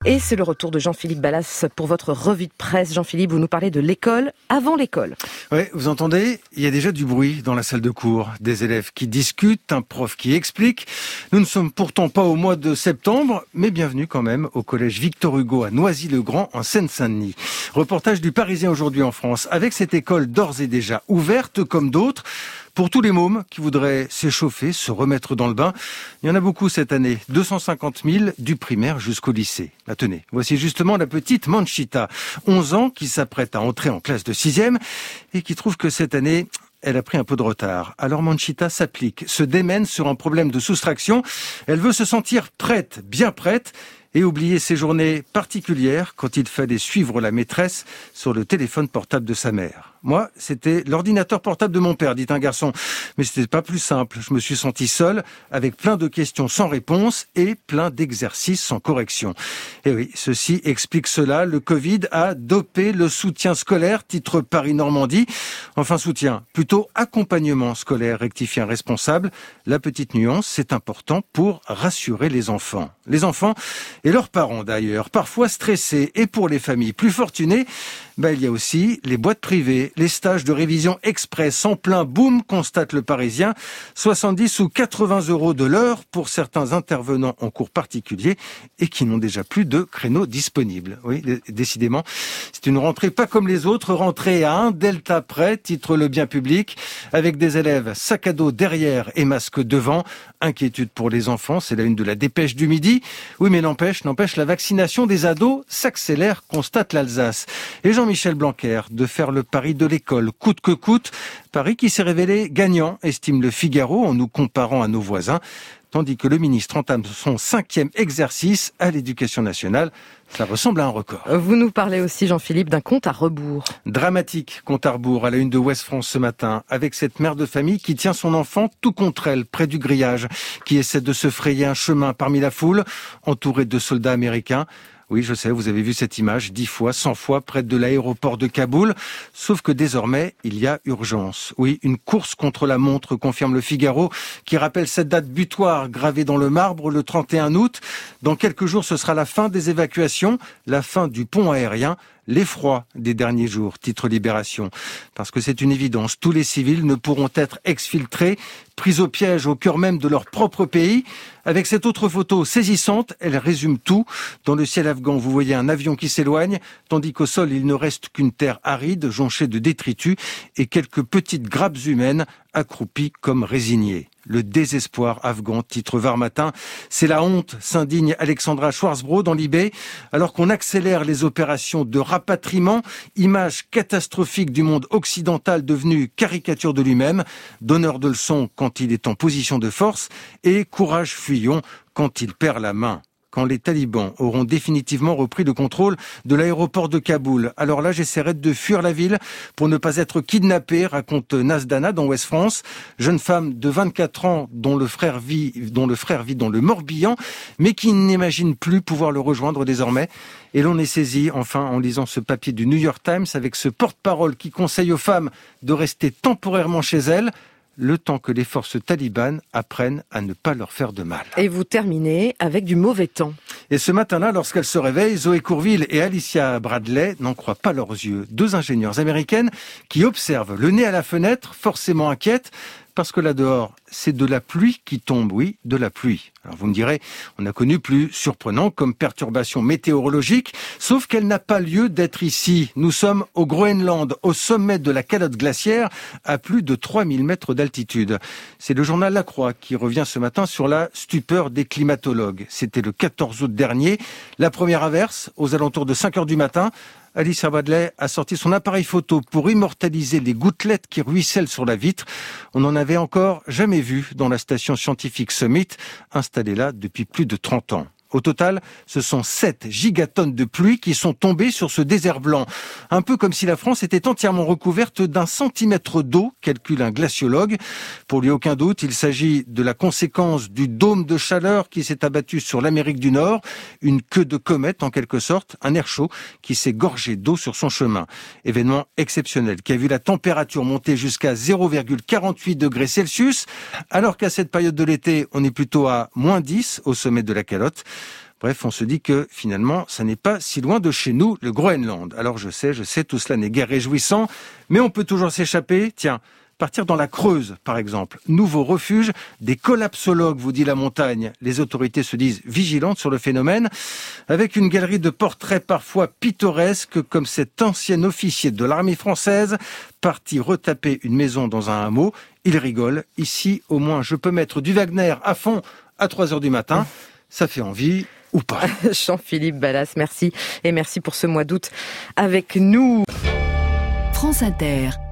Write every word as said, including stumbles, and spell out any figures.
Et c'est le retour de Jean-Philippe Ballas pour votre revue de presse. Jean-Philippe, vous nous parlez de l'école avant l'école. Oui, vous entendez, il y a déjà du bruit dans la salle de cours. Des élèves qui discutent, un prof qui explique. Nous ne sommes pourtant pas au mois de septembre, mais bienvenue quand même au collège Victor Hugo à Noisy-le-Grand en Seine-Saint-Denis. Reportage du Parisien aujourd'hui en France, avec cette école d'ores et déjà ouverte comme d'autres. Pour tous les mômes qui voudraient s'échauffer, se remettre dans le bain, il y en a beaucoup cette année, deux cent cinquante mille du primaire jusqu'au lycée. Là, tenez, voici justement la petite Manchita, onze ans, qui s'apprête à entrer en classe de sixième et qui trouve que cette année, elle a pris un peu de retard. Alors Manchita s'applique, se démène sur un problème de soustraction. Elle veut se sentir prête, bien prête, et oublier ses journées particulières quand il fallait suivre la maîtresse sur le téléphone portable de sa mère. Moi, c'était l'ordinateur portable de mon père, dit un garçon. Mais c'était pas plus simple. Je me suis senti seul, avec plein de questions sans réponse et plein d'exercices sans correction. Et oui, ceci explique cela. Le Covid a dopé le soutien scolaire, titre Paris-Normandie. Enfin, soutien, plutôt accompagnement scolaire, rectifie un responsable. La petite nuance, c'est important pour rassurer les enfants. Les enfants et leurs parents d'ailleurs, parfois stressés. Et pour les familles plus fortunées, ben, il y a aussi les boîtes privées, les stages de révision express en plein boom, constate le Parisien. soixante-dix ou quatre-vingts euros de l'heure pour certains intervenants en cours particuliers et qui n'ont déjà plus de créneaux disponibles. Oui, décidément, c'est une rentrée pas comme les autres, rentrée à un delta près, titre Le Bien Public, avec des élèves sac à dos derrière et masque devant. Inquiétude pour les enfants, c'est la une de la Dépêche du Midi. Oui, mais n'empêche, n'empêche, la vaccination des ados s'accélère, constate l'Alsace. Et Jean-Michel Blanquer de faire le pari de l'école, coûte que coûte. Pari qui s'est révélé gagnant, estime le Figaro, en nous comparant à nos voisins. Tandis que le ministre entame son cinquième exercice à l'Éducation nationale. Ça ressemble à un record. Vous nous parlez aussi, Jean-Philippe, d'un compte à rebours. Dramatique compte à rebours à la une de Ouest France ce matin, avec cette mère de famille qui tient son enfant tout contre elle, près du grillage, qui essaie de se frayer un chemin parmi la foule, entourée de soldats américains. Oui, je sais, vous avez vu cette image dix fois, cent fois près de l'aéroport de Kaboul. Sauf que désormais, il y a urgence. Oui, une course contre la montre, confirme le Figaro, qui rappelle cette date butoir gravée dans le marbre le trente et un août. Dans quelques jours, ce sera la fin des évacuations, la fin du pont aérien. L'effroi des derniers jours, titre Libération. Parce que c'est une évidence, tous les civils ne pourront être exfiltrés, pris au piège au cœur même de leur propre pays. Avec cette autre photo saisissante, elle résume tout. Dans le ciel afghan, vous voyez un avion qui s'éloigne, tandis qu'au sol, il ne reste qu'une terre aride, jonchée de détritus, et quelques petites grappes humaines accroupies comme résignées. Le désespoir afghan, titre Var Matin. C'est la honte, s'indigne Alexandra Schwarzbrod dans Libé, alors qu'on accélère les opérations de rapatriement, image catastrophique du monde occidental devenu caricature de lui-même, donneur de leçons quand il est en position de force et courage fuyant quand il perd la main. Quand les talibans auront définitivement repris le contrôle de l'aéroport de Kaboul. Alors là, j'essaierai de fuir la ville pour ne pas être kidnappé, raconte Nasdana dans Ouest France. Jeune femme de vingt-quatre ans dont le frère vit, dont le frère vit dans le Morbihan, mais qui n'imagine plus pouvoir le rejoindre désormais. Et l'on est saisi, enfin, en lisant ce papier du New York Times avec ce porte-parole qui conseille aux femmes de rester temporairement chez elles, le temps que les forces talibanes apprennent à ne pas leur faire de mal. Et vous terminez avec du mauvais temps. Et ce matin-là, lorsqu'elles se réveillent, Zoé Courville et Alicia Bradley n'en croient pas leurs yeux. Deux ingénieures américaines qui observent le nez à la fenêtre, forcément inquiètes, parce que là dehors, c'est de la pluie qui tombe, oui, de la pluie. Alors vous me direz, on a connu plus surprenant comme perturbation météorologique, sauf qu'elle n'a pas lieu d'être ici. Nous sommes au Groenland, au sommet de la calotte glaciaire, à plus de trois mille mètres d'altitude. C'est le journal La Croix qui revient ce matin sur la stupeur des climatologues. C'était le quatorze août dernier, la première averse, aux alentours de cinq heures du matin. Alicia Bradley a sorti son appareil photo pour immortaliser les gouttelettes qui ruissellent sur la vitre. On n'en avait encore jamais vu dans la station scientifique Summit, installée là depuis plus de trente ans. Au total, ce sont sept gigatonnes de pluie qui sont tombées sur ce désert blanc. Un peu comme si la France était entièrement recouverte d'un centimètre d'eau, calcule un glaciologue. Pour lui, aucun doute, il s'agit de la conséquence du dôme de chaleur qui s'est abattu sur l'Amérique du Nord. Une queue de comète, en quelque sorte, un air chaud qui s'est gorgé d'eau sur son chemin. Événement exceptionnel qui a vu la température monter jusqu'à zéro virgule quarante-huit degrés Celsius, alors qu'à cette période de l'été, on est plutôt à moins dix au sommet de la calotte. Bref, on se dit que finalement, ça n'est pas si loin de chez nous, le Groenland. Alors je sais, je sais, tout cela n'est guère réjouissant, mais on peut toujours s'échapper. Tiens, partir dans la Creuse, par exemple. Nouveau refuge des collapsologues, vous dit la montagne. Les autorités se disent vigilantes sur le phénomène, avec une galerie de portraits parfois pittoresques, comme cet ancien officier de l'armée française, parti retaper une maison dans un hameau. Il rigole. Ici, au moins, je peux mettre du Wagner à fond à trois heures du matin. Ça fait envie ou pas. Jean-Philippe Ballas, merci. Et merci pour ce mois d'août avec nous. France Inter.